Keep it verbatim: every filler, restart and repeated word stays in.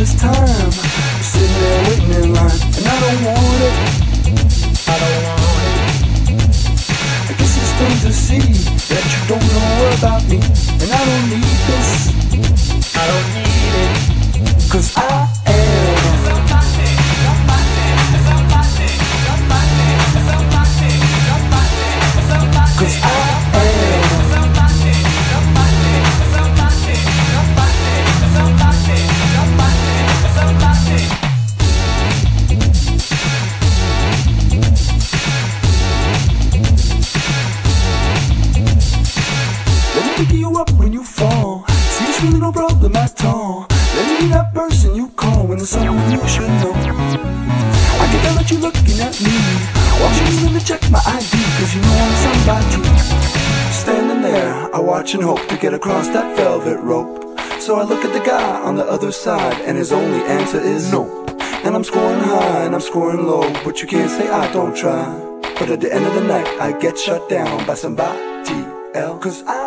this time, sitting there waiting in line, and I don't want it. I don't want it. I guess it's plain to see that you don't know about me, and I don't need this. I don't need it, 'cause I am somebody, somebody, somebody, somebody, somebody, somebody, somebody, 'cause I am somebody, somebody, somebody, somebody, somebody, somebody, somebody. Let me pick you up when you fall. See, it's really no problem at all. Let me be that person you call when there's someone you should know. I can tell that you're looking at me. Watch you let me check my I D, 'cause you know I'm somebody. Standing there, I watch and hope to get across that velvet rope. So I look at the guy on the other side, and his only answer is no. And I'm scoring high and I'm scoring low, but you can't say I don't try. But at the end of the night, I get shut down by somebody else, 'cause I